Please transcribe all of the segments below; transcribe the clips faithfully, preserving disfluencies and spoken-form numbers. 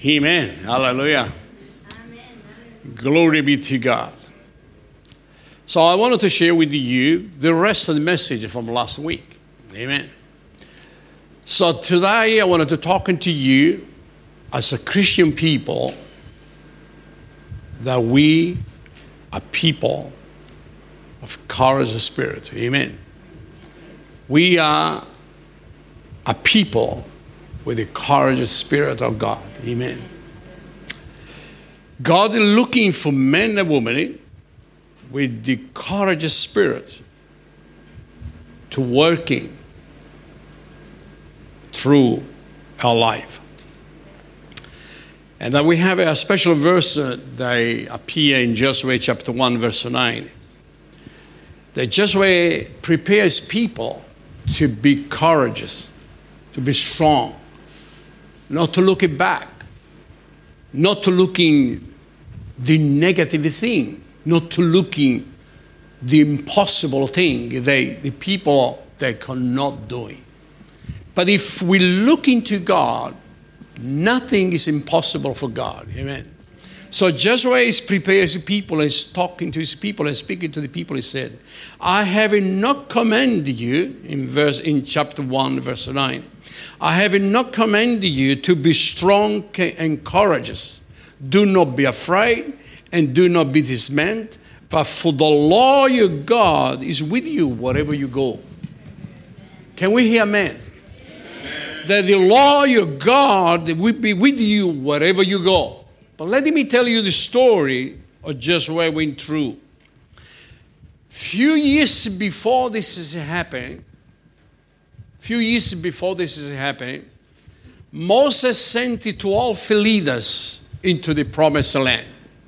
Amen. Hallelujah. Amen. Glory be to God. So I wanted to share with you the rest of the message from last week. Amen. So today I wanted to talk to you as a Christian people that we are people of courage and spirit. Amen. We are a people with the courage and spirit of God. Amen. God is looking for men and women with the courage and spirit to working through our life. And then we have a special verse that appear in Joshua chapter one, verse nine. That Joshua prepares people to be courageous, to be strong, not to look back, not to looking the negative thing, not to looking the impossible thing, they, the people that cannot do it. But if we look into God, nothing is impossible for God. Amen. So Joshua is preparing his people, is talking to his people and speaking to the people. He said, I have not commanded you, in verse in chapter one, verse nine, I have not commanded you to be strong and courageous. Do not be afraid and do not be dismayed, for, for the Lord your God is with you wherever you go. Can we hear amen? Amen. That the Lord your God will be with you wherever you go. But let me tell you the story of Joshua went through. Few years before this is happening, few years before this is happening, Moses sent the twelve leaders into the promised land.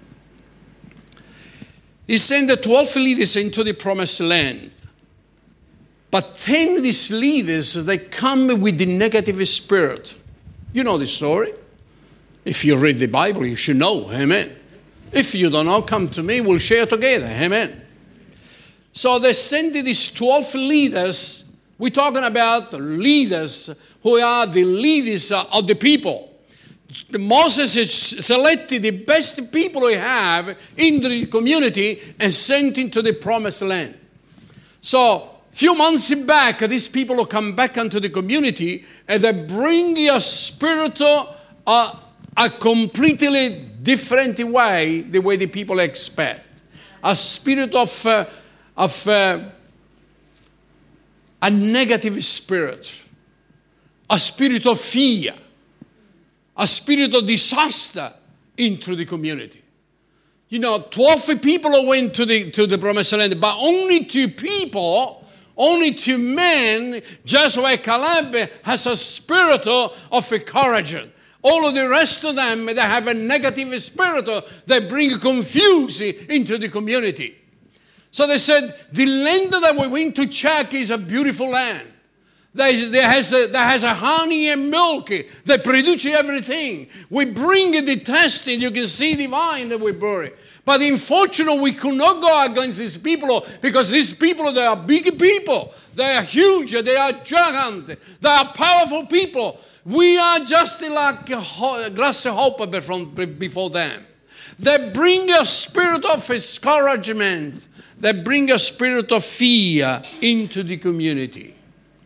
He sent the twelve leaders into the promised land. But ten of these leaders, they come with the negative spirit. You know the story. If you read the Bible, you should know. Amen. If you don't know, come to me. We'll share together. Amen. So they sent these twelve leaders. We're talking about leaders who are the leaders of the people. Moses has selected the best people we have in the community and sent into the promised land. So a few months back, these people will come back into the community and they bring a spiritual uh, a completely different way, the way the people expect. A spirit of, uh, of uh, a negative spirit. A spirit of fear. A spirit of disaster into the community. You know, twelve people went to the, to the promised land, but only two people, only two men, Joshua and Caleb, has a spirit of courage. All of the rest of them, they have a negative spirit. They bring confusion into the community. So they said, the land that we went to check is a beautiful land. There, there, has a, there has a honey and milk. They produce everything. We bring the testing. You can see the vine that we bury. But unfortunately, we could not go against these people because these people, they are big people. They are huge. They are giant. They are powerful people. We are just like a grasshopper before them. They bring a spirit of discouragement. They bring a spirit of fear into the community.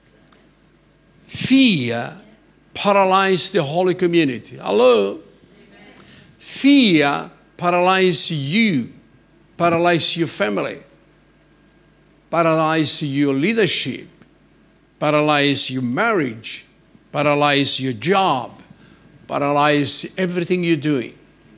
Fear paralyzes the whole community. Hello? Amen. Fear paralyzes you, paralyzes your family, paralyzes your leadership, paralyzes your marriage, paralyze your job, paralyze everything you're doing.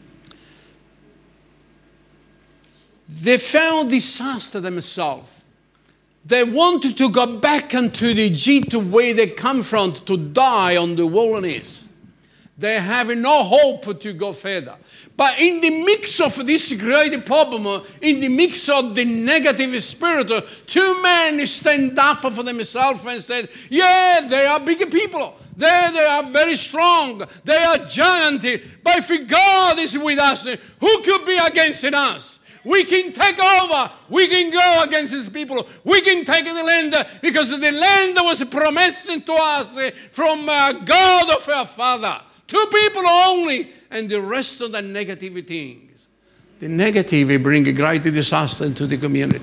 They found disaster themselves. They wanted to go back into the Egypt where they come from to die on the wilderness. They have no hope to go further. But in the mix of this great problem, in the mix of the negative spirit, two men stand up for themselves and said, yeah, they are big people. They, they are very strong. They are giant. But if God is with us, who could be against us? We can take over. We can go against these people. We can take the land because the land was promised to us from God of our Father. Two people only, and the rest of the negative things. The negative bring a great disaster into the community.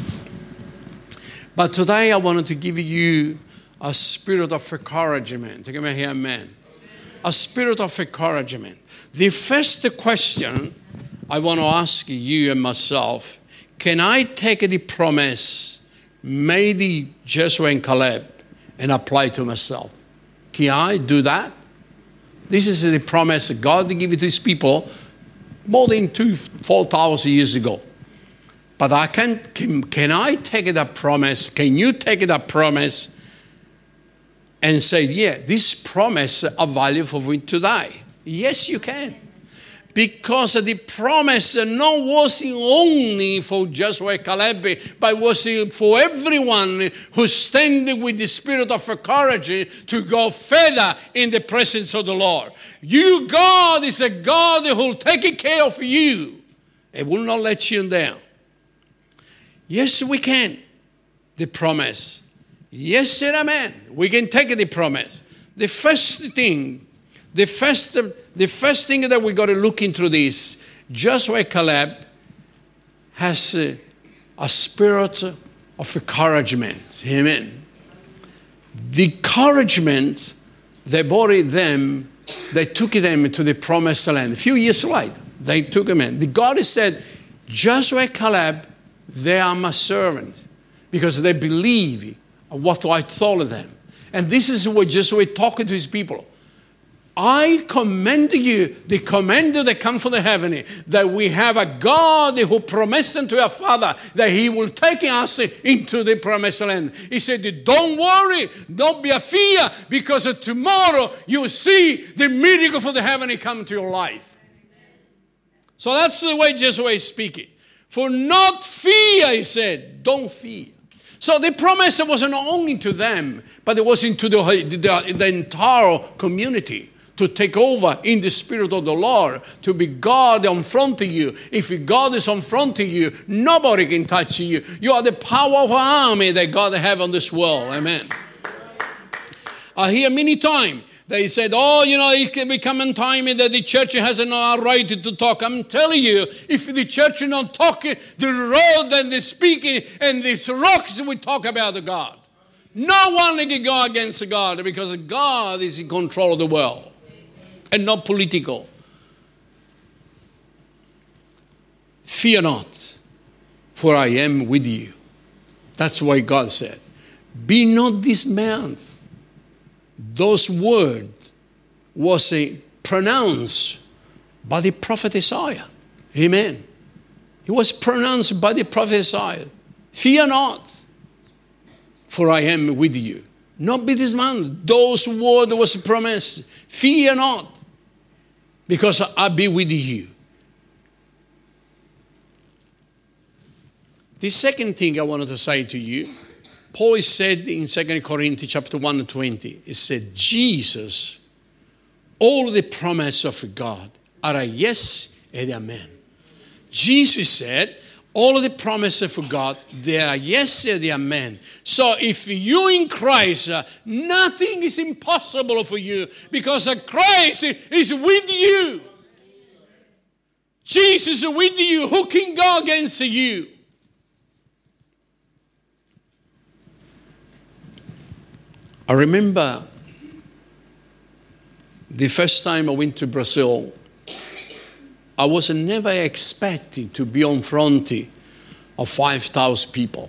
But today I wanted to give you a spirit of encouragement. Can I hear amen? A spirit of encouragement. The first question I want to ask you and myself, can I take the promise made to Joshua and Caleb and apply to myself? Can I do that? This is the promise God gave it to his people more than two, four thousand years ago. But I can, can, can I take that promise? Can you take that promise and say, yeah, this promise is valuable for me today? Yes, you can. Because the promise not was only for Joshua and Caleb, but was for everyone who standing with the spirit of encouragement to go further in the presence of the Lord. You, God, is a God who will take care of you and will not let you down. Yes, we can. The promise. Yes and amen. We can take the promise. The first thing, the first, the first thing that we got to look into this, Joshua and Caleb has a, a spirit of encouragement. Amen. The encouragement, they brought them, they took them to the promised land. A few years later, they took them in. The God said, Joshua and Caleb, they are my servant, because they believe what I told them. And this is what Joshua talking to his people. I commend you, the command that comes from the heaven, that we have a God who promised unto our father that he will take us into the promised land. He said, don't worry, don't be afraid, because tomorrow you will see the miracle from the heaven come to your life. So that's the way Joshua is speaking. For not fear, he said, don't fear. So the promise wasn't only to them, but it was into the, the, the entire community to take over in the spirit of the Lord, to be God in front of you. If God is in front of you, nobody can touch you. You are the power of an army that God has on this world. Amen. I hear many times they said, oh, you know, it can become a time that the church has no right to talk. I'm telling you, if the church is not talking, the road and the speaking and these rocks will talk about God. No one can go against God, because God is in control of the world and not political. Fear not, for I am with you. That's why God said, be not dismayed. Those words was uh, pronounced by the prophet Isaiah. Amen. It was pronounced by the prophet Isaiah. Fear not, for I am with you. Not be dismayed. Those words was promised. Fear not, because I'll be with you. The second thing I wanted to say to you, Paul said in Second Corinthians chapter one and twenty, he said, Jesus, all the promise of God are a yes and amen. Jesus said, all the promises of God, they are yes and amen. So if you in Christ, uh, nothing is impossible for you, because uh, Christ is with you. Jesus is with you. Who can go against you? I remember the first time I went to Brazil, I was never expecting to be in front of five thousand people.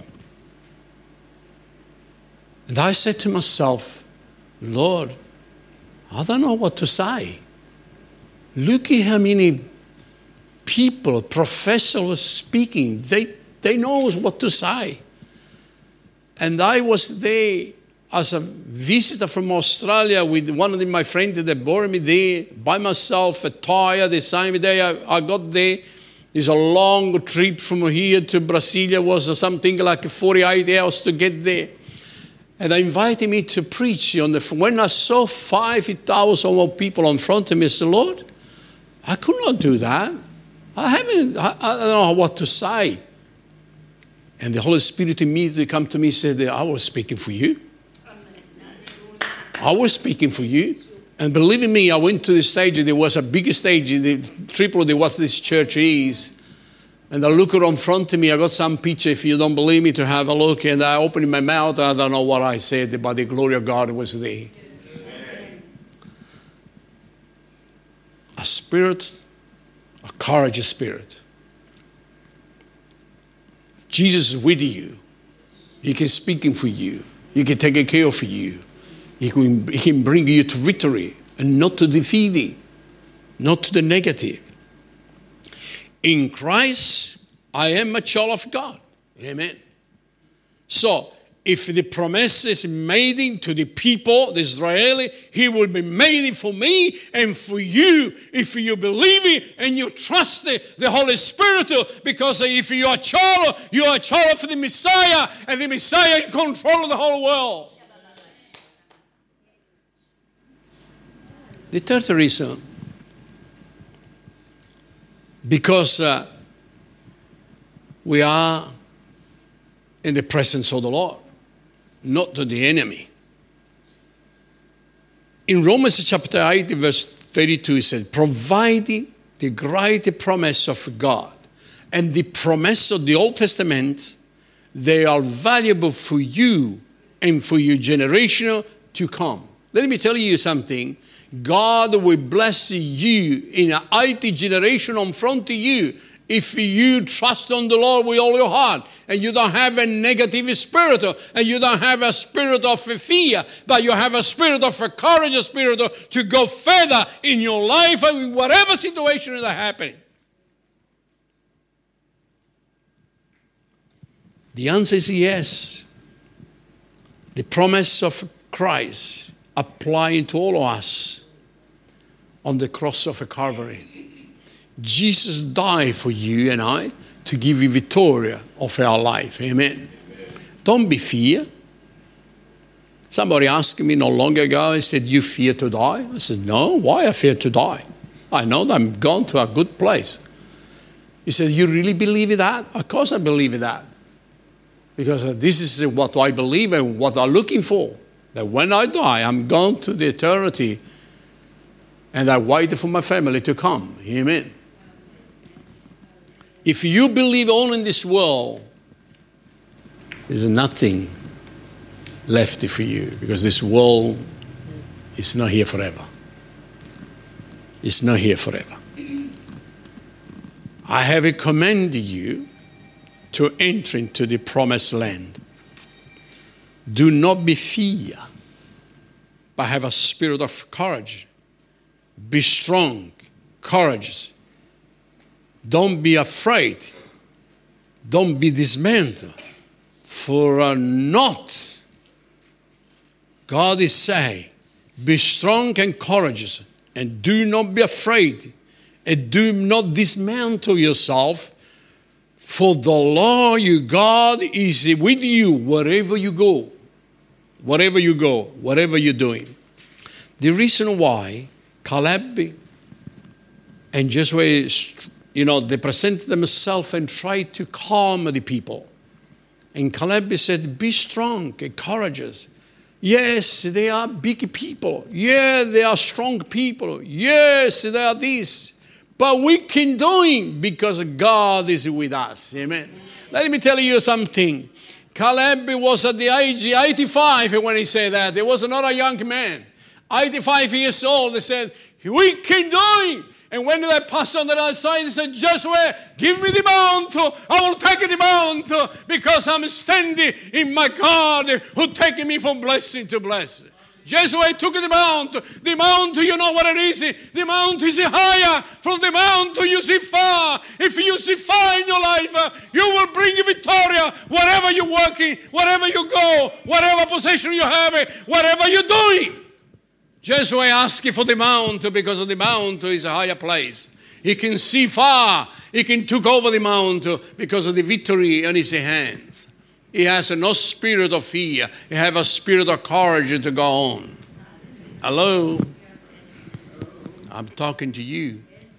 And I said to myself, Lord, I don't know what to say. Look at how many people, professionals speaking, they, they know what to say. And I was there as a visitor from Australia with one of the, my friends that brought me there by myself, tired. The same day I, I got there. It's a long trip from here to Brasilia. It was something like forty-eight hours to get there. And they invited me to preach on the. When I saw five thousand more people in front of me, I said, Lord, I could not do that. I haven't. I, I don't know what to say. And the Holy Spirit immediately came to me and said, I was speaking for you. I was speaking for you. And believe me, I went to the stage, there was a big stage in the Tripoli, what this church is. And I look around front of me, I got some picture, if you don't believe me, to have a look. And I opened my mouth, I don't know what I said, but the glory of God was there. Amen. A spirit, a courageous spirit. Jesus is with you. He can speak for you. He can take care of you. He can, he can bring you to victory and not to defeat, not to the negative. In Christ, I am a child of God. Amen. So, if the promise is made to the people, the Israeli, he will be made for me and for you if you believe it and you trust the, the Holy Spirit. Because if you are a child, you are a child of the Messiah, and the Messiah in control of the whole world. The third reason, because uh, we are in the presence of the Lord, not to the enemy. In Romans chapter eight, verse thirty-two, it says, providing the great promise of God and the promise of the Old Testament, they are valuable for you and for your generation to come. Let me tell you something. God will bless you in an eighty generation in front of you if you trust on the Lord with all your heart and you don't have a negative spirit and you don't have a spirit of fear, but you have a spirit of a courage, a spirit to go further in your life and in whatever situation is happening. The answer is yes. The promise of Christ applying to all of us on the cross of Calvary. Jesus died for you and I to give you victory of our life. Amen. Amen. Don't be fear. Somebody asked me not long ago, he said, you fear to die? I said, no, why I fear to die? I know that I'm going to a good place. He said, you really believe that? Of course I believe that. Because this is what I believe and what I'm looking for. That when I die, I'm going to the eternity and I wait for my family to come. Amen. If you believe only in this world, there's nothing left for you because this world is not here forever. It's not here forever. I have commanded you to enter into the promised land. Do not be fear, but have a spirit of courage. Be strong, courageous. Don't be afraid. Don't be dismayed. For uh, not, God is saying, be strong and courageous, and do not be afraid, and do not dismantle yourself, for the Lord your God is with you wherever you go. Wherever you go, whatever you're doing. The reason why Caleb and Joshua, you know, they presented themselves and tried to calm the people. And Caleb said, be strong and courageous. Yes, they are big people. Yeah, they are strong people. Yes, they are this. But we can do it because God is with us. Amen. Amen. Let me tell you something. Caleb was at the age of eighty-five when he said that. He was not a young man. eighty-five years old. They said, we can do it. And when they passed on the other side, they said, Joshua, give me the mount. I will take the mount because I'm standing in my God who taking me from blessing to blessing. Joshua took the mount. The mount, you know what it is? The mount is higher. From the mount you see far. If you see far in your life, you will bring victory wherever you're working, wherever you go, whatever possession you have, whatever you're doing. Joshua asked for the mount because the mount is a higher place. He can see far. He can take over the mount because of the victory in his hands. He has no spirit of fear. He has a spirit of courage to go on. Hello? I'm talking to you.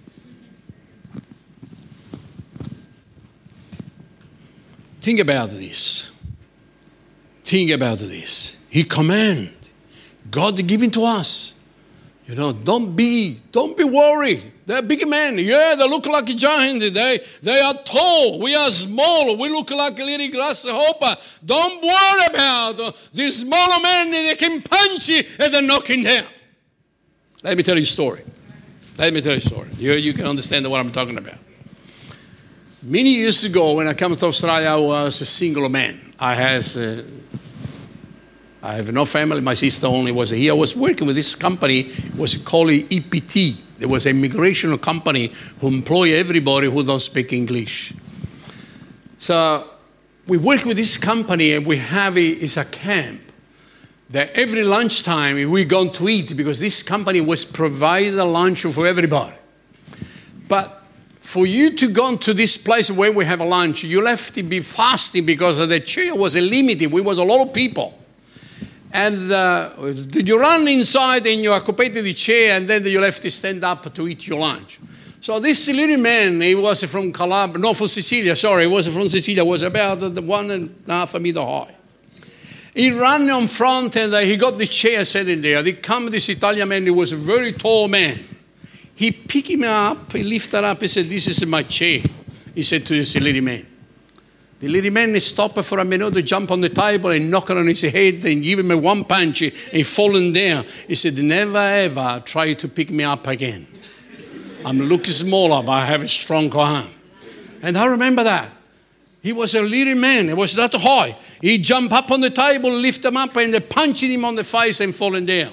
Think about this. Think about this. He commands. God given to us. You know, don't be, don't be worried. They're big men. Yeah, they look like a giant. They, they are tall. We are small. We look like a little grasshopper. Don't worry about these smaller men. They can punch you and they're knocking down. Let me tell you a story. Let me tell you a story. You, you can understand what I'm talking about. Many years ago, when I came to Australia, I was a single man. I has. Uh, I have no family. My sister only was here. I was working with this company. It was called E P T. There was an immigration company who employ everybody who don't speak English. So we work with this company, and we have a, it's a camp that every lunchtime we go to eat, because this company was providing a lunch for everybody. But for you to go to this place where we have a lunch, you have to be fasting because the chair was limited. We was a lot of people. And uh, you run inside and you occupy the chair, and then you have to stand up to eat your lunch. So this little man, he was from Calabria, no, from Sicilia, sorry, he was from Sicilia, was about one and a half meter high. He ran on front and uh, he got the chair sitting there. They come this Italian man, he was a very tall man. He picked him up, he lifted up, he said, "This is my chair," he said to this little man. The little man stopped for a minute to jump on the table and knock on his head and give him a one punch and he fallen down. He said, "Never ever try to pick me up again. I'm looking smaller, but I have a strong arm." And I remember that. He was a little man. He was that high. He jumped up on the table, lift him up, and they punched him on the face and fallen down.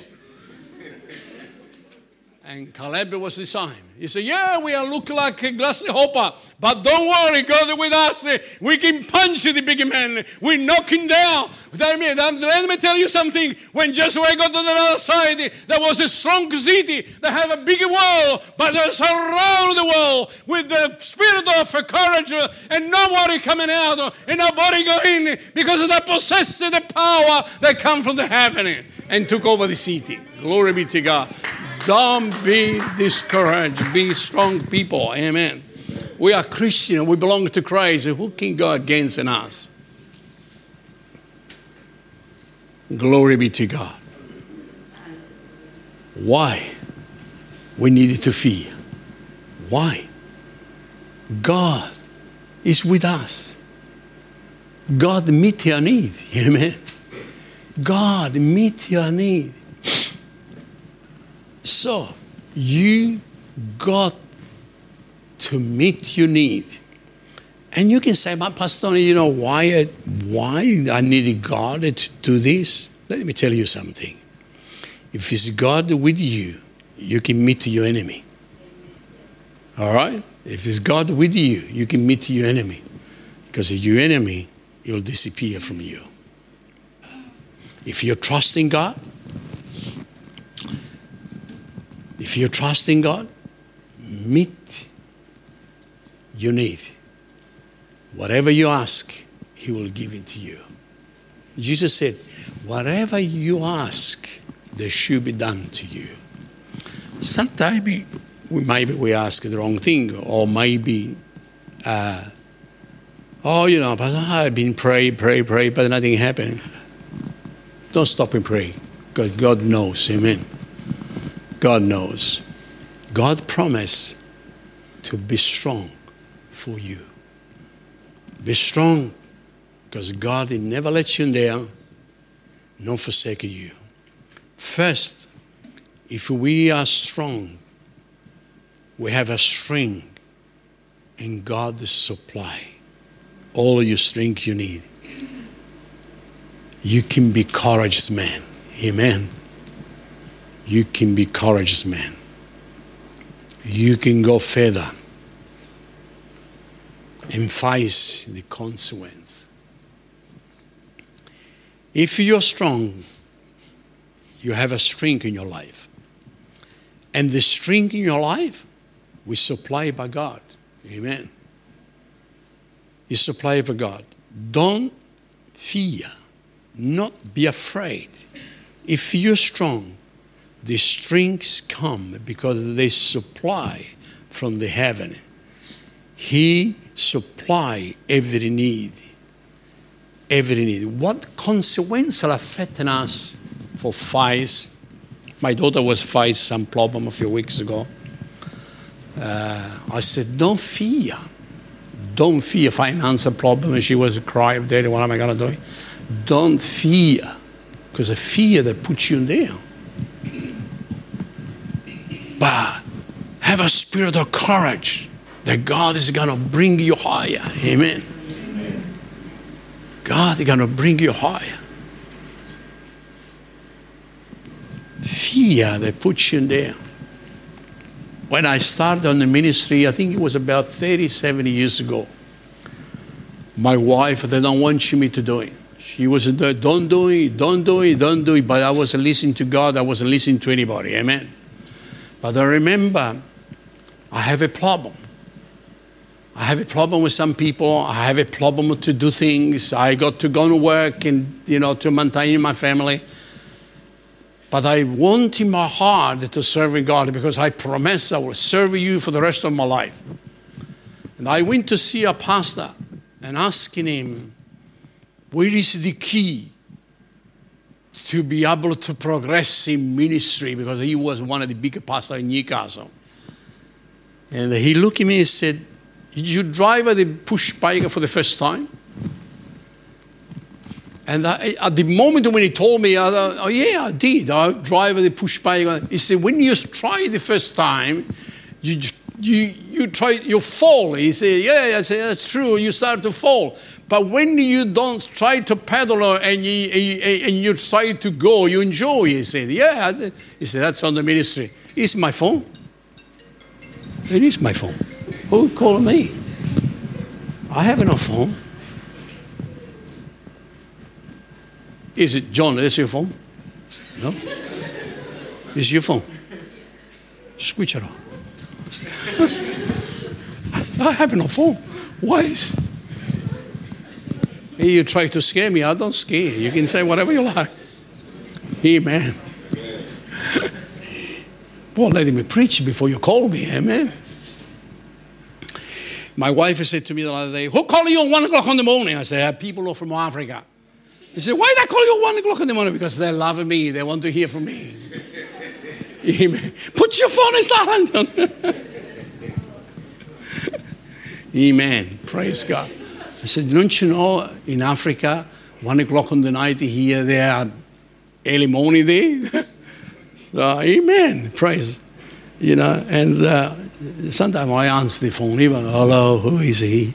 And Caleb was the sign. He said, "Yeah, we are looking like a grasshopper, but don't worry, God is with us. We can punch the big man. We knock him down." Let me, let me tell you something. When Joshua got to the other side, there was a strong city. They have a big wall, but they're surrounded the wall with the spirit of courage, and nobody coming out and nobody going in, because they possess the power that come from the heaven and took over the city. Glory be to God. Don't be discouraged. Be strong people. Amen. We are Christian. We belong to Christ. Who can go against us? Glory be to God. Why? We needed to fear. Why? God is with us. God meet your need. Amen. God meet your need. So, you got to meet your need. And you can say, "But Pastor, you know, why, why I needed God to do this?" Let me tell you something. If it's God with you, you can meet your enemy. All right? If it's God with you, you can meet your enemy. Because your enemy, he will disappear from you. If you're trusting God, If you trust in God, meet your need. Whatever you ask, he will give it to you. Jesus said, whatever you ask, there should be done to you. Sometimes we, maybe we ask the wrong thing, or maybe, uh, oh, you know, but I've been praying, pray, pray, but nothing happened. Don't stop and pray, because God knows, amen. God knows. God promised to be strong for you. Be strong, because God will never let you down, nor forsake you. First, if we are strong, we have a strength, and God will supply all your strength you need. You can be courageous man. Amen. You can be courageous man. You can go further and face the consequence. If you're strong, you have a strength in your life. And the strength in your life we supply by God. Amen. Is supplied by God. Don't fear. Not be afraid. If you're strong, the strengths come because they supply from the heaven. He supply every need. Every need. What consequences are affecting us for fights, My daughter was facing some problem a few weeks ago. Uh, I said, don't fear. Don't fear financial problem. And she was crying, Daddy, what am I going to do? Don't fear. Because the fear that puts you down. But have a spirit of courage that God is going to bring you higher. Amen. God is going to bring you higher. Fear that puts you down. When I started on the ministry, I think it was about thirty-seven years ago. My wife, they don't want me to do it. She was, don't do it, don't do it, don't do it. But I wasn't listening to God. I wasn't listening to anybody. Amen. But I remember I have a problem. I have a problem with some people. I have a problem to do things. I got to go to work and, you know, to maintain my family. But I want in my heart to serve God because I promise I will serve you for the rest of my life. And I went to see a pastor and asking him, where is the key to be able to progress in ministry? Because he was one of the big pastors in Newcastle. And he looked at me and said, did you drive the push bike for the first time? And I, at the moment when he told me, I thought, oh yeah, I did. I drive the push bike. He said, when you try the first time, you you you try you fall. He said, yeah, I said that's true. You start to fall. But when you don't try to pedal and you and you try to go, you enjoy. He said, yeah. He said, that's on the ministry. It's my phone. It is my phone. Who called me? I have no phone. Is it, John, is your phone? No? It's your phone. Switch it on. I have no phone. Why is you try to scare me? I don't scare you. You can say whatever you like. Amen. Well, let me preach before you call me. Amen. My wife said to me the other day, who called you at one o'clock in the morning? I said, people from Africa. He said, why did I call you at one o'clock in the morning? Because they love me. They want to hear from me. Amen. Put your phone in silent. Amen. Praise God. I said, don't you know in Africa, one o'clock in the night here, they are early morning there. So, amen. Praise. You know, and uh, sometimes I answer the phone, even, hello, who is he?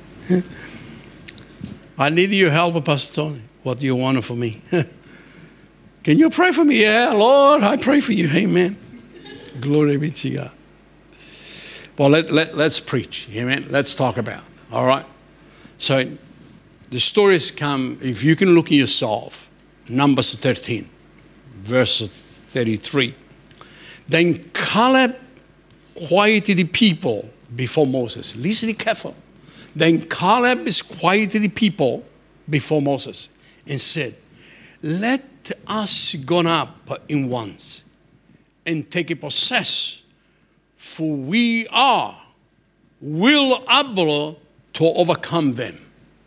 I need your help, Pastor Tony. What do you want for me? Can you pray for me? Yeah, Lord, I pray for you. Amen. Glory be to God. Well, let, let, let's preach. Amen. Let's talk about it. All right. So the stories come, if you can look at yourself, Numbers thirteen, verse thirty-three. Then Caleb quieted the people before Moses. Listen carefully. Then Caleb quieted the people before Moses and said, let us go up in once and take a possess, for we are will able to overcome them.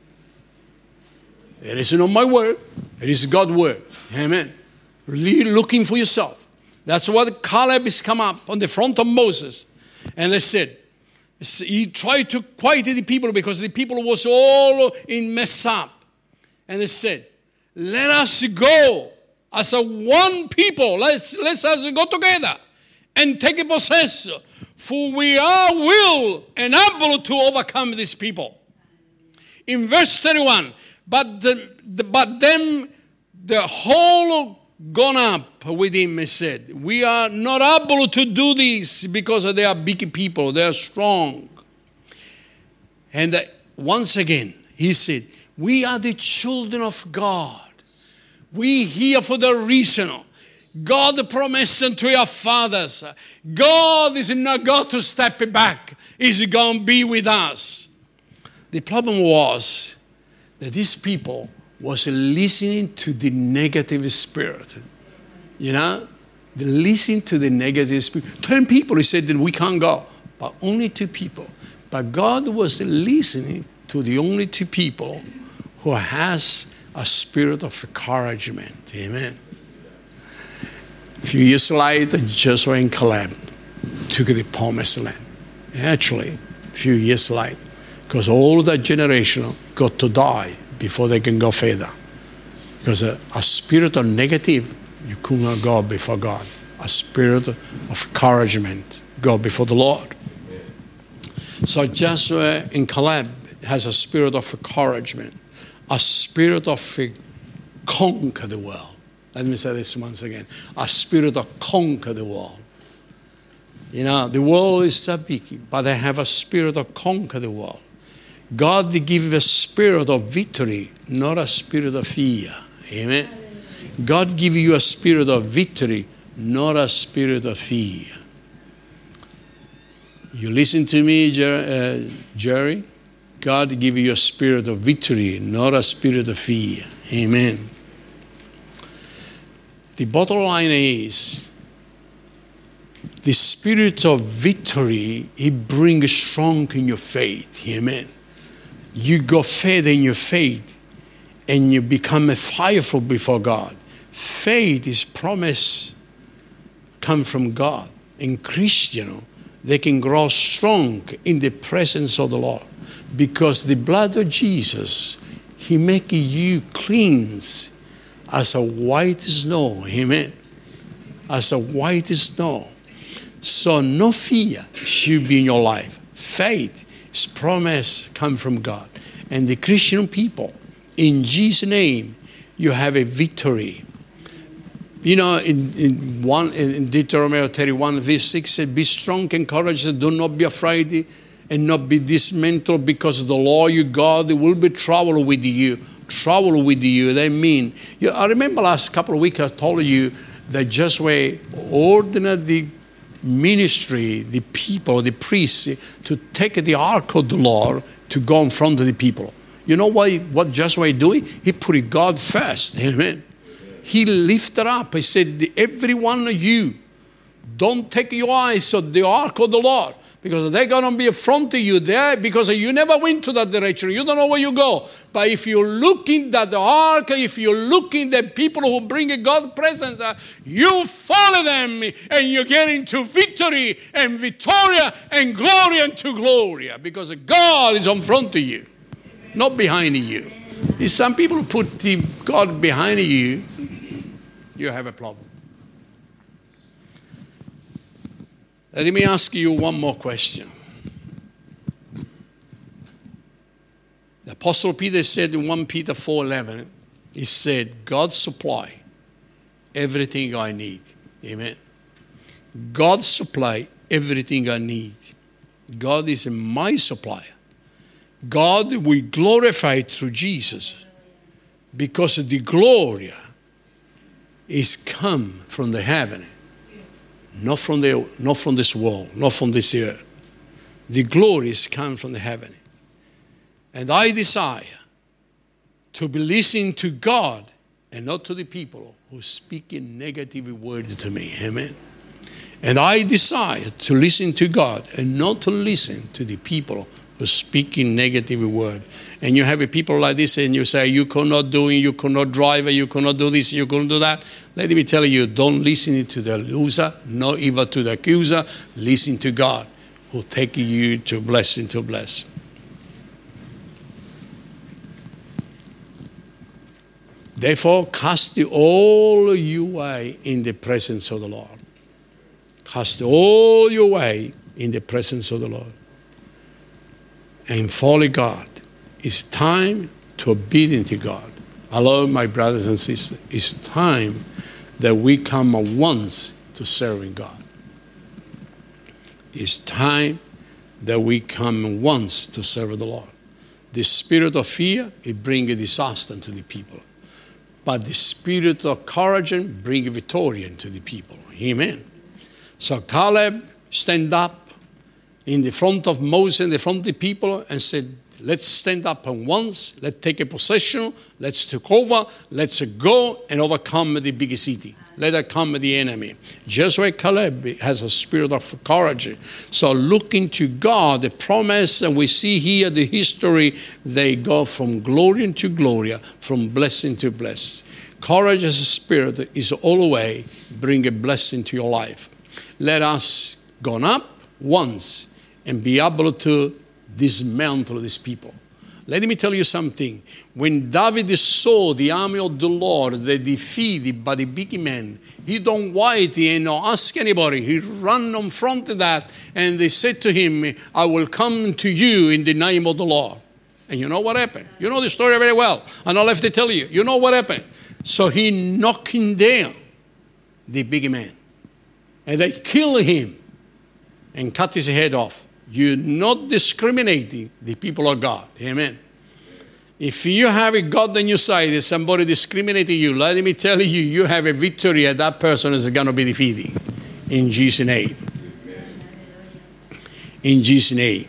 It is not my word, it is God's word. Amen. Really looking for yourself. That's what Caleb has come up on the front of Moses. And they said, he tried to quiet the people because the people was all in mess up. And they said, let us go as a one people. Let's, let's us go together and take a possess. For we are will and able to overcome these people. In verse thirty-one, but, the, the, but them, the whole gone up with him and said, we are not able to do this because they are big people. They are strong. And uh, once again, he said, we are the children of God. We here for the reason. God promised unto your fathers. God is not going to step back. He's going to be with us. The problem was that these people was listening to the negative spirit. You know, they listened to the negative spirit. Ten people, he said that we can't go, but only two people. But God was listening to the only two people who has a spirit of encouragement. Amen. A few years later, Joshua and Caleb took the promised land. Actually, a few years later, because all that generation got to die before they can go further. Because a, a spirit of negative, you could not go before God. A spirit of encouragement, go before the Lord. So Joshua and Caleb has a spirit of encouragement, a spirit of conquer the world. Let me say this once again. A spirit of conquer the world. You know, the world is so big, but they have a spirit of conquer the world. God gives a spirit of victory, not a spirit of fear. Amen. God gives you a spirit of victory, not a spirit of fear. You listen to me, Jer- uh, Jerry? God gives you a spirit of victory, not a spirit of fear. Amen. The bottom line is, the spirit of victory, it brings strong in your faith. Amen. You go further in your faith and you become a fireful before God. Faith is promise come from God. And Christian, they can grow strong in the presence of the Lord. Because the blood of Jesus, He makes you cleanse as a white snow. Amen. As a white snow. So no fear should be in your life. Faith is promise come from God. And the Christian people, in Jesus' name, you have a victory. You know, in, in, one, in Deuteronomy thirty-one, verse six said, be strong and courageous, do not be afraid and not be dismantled, because the Lord your God will be trouble with you. Trouble with you, they mean. You, I remember last couple of weeks I told you that just where ordered the ministry, the people, the priests, to take the ark of the Lord to go in front of the people. You know what, what Joshua doing? He put God first. Amen. He lifted up. He said, every one of you, don't take your eyes off the ark of the Lord, because they're going to be in front of you there, because you never went to that direction. You don't know where you go. But if you look in that ark, if you look in the people who bring God's presence, uh, you follow them and you get into victory and victoria and glory unto glory, because God is in front of you, not behind you. If some people put the God behind you, you have a problem. Let me ask you one more question. The Apostle Peter said in First Peter four eleven, he said, God supply everything I need. Amen. God supply everything I need. God is my supplier. God will glorify through Jesus, because the glory is come from the heaven. Not from the, not from this world, not from this earth. The glories come from the heaven. And I desire to be listening to God and not to the people who speak in negative words to me. Amen. And I desire to listen to God and not to listen to the people who speak in negative words. And you have a people like this and you say, you cannot do it, you cannot drive, you cannot do this, you cannot do that. Let me tell you, don't listen to the loser, not even to the accuser. Listen to God, who take you to blessing to bless. Therefore, cast all your way in the presence of the Lord. Cast all your way in the presence of the Lord. And follow God. It's time to obedient to God. Hello, my brothers and sisters. It's time that we come once to serving God. It's time that we come once to serve the Lord. The spirit of fear, it brings a disaster to the people. But the spirit of courage brings victory to the people. Amen. So Caleb stand up in the front of Moses, in the front of the people, and said, let's stand up at once, let's take a possession, let's take over, let's go and overcome the big city. Let us come the enemy. Joshua Caleb has a spirit of courage. So looking to God, the promise, and we see here the history, they go from glory to glory, from blessing to blessing. Courageous spirit is always bring a blessing to your life. Let us go up once and be able to dismantle these people. Let me tell you something. When David saw the army of the Lord, they defeated by the big men, he don't wait and not ask anybody. He ran in front of that, and they said to him, I will come to you in the name of the Lord. And you know what happened? You know the story very well. I don't have to tell you. You know what happened? So he knocked down the big man. And they killed him and cut his head off. You're not discriminating the people of God. Amen. If you have a God on your side and somebody discriminating you, let me tell you, you have a victory and that person is going to be defeated. In Jesus' name. In Jesus' name.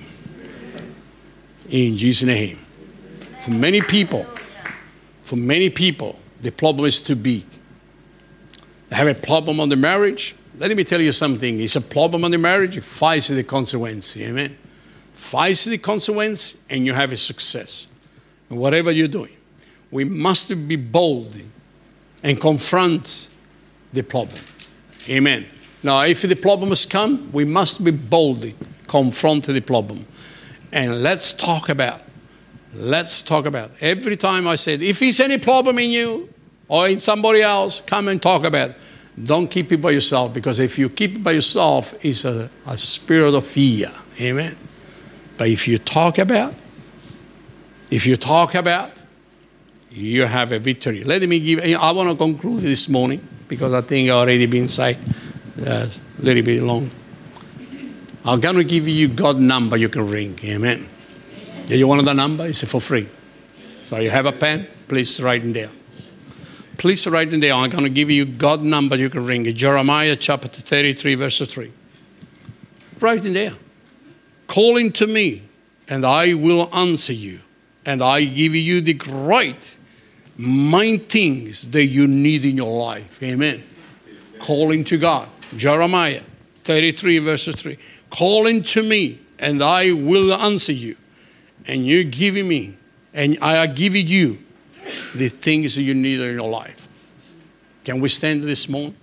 In Jesus' name. For many people, for many people, the problem is too big. They have a problem on the marriage. Let me tell you something. It's a problem on the marriage. Face the consequence. Amen. Face the consequence and you have a success. And whatever you're doing. We must be bold and confront the problem. Amen. Now, if the problems come, we must be bold, confront the problem. And let's talk about, let's talk about. Every time I said, if there's any problem in you or in somebody else, come and talk about it. Don't keep it by yourself, because if you keep it by yourself, it's a, a spirit of fear. Amen. But if you talk about, if you talk about, you have a victory. Let me give, I want to conclude this morning, because I think I've already been said uh, a little bit long. I'm going to give you God's number you can ring. Amen. Do you want the number? It's for free. So you have a pen? Please write it down. Please write it down. I'm going to give you God's number you can ring. Jeremiah chapter thirty-three, verse three. Write it down. Calling to me, and I will answer you. And I give you the great, main things that you need in your life. Amen. Calling to God. Jeremiah thirty-three, verse three. Calling to me, and I will answer you. And you giving me, and I are giving you the things you need in your life. Can we stand this morning?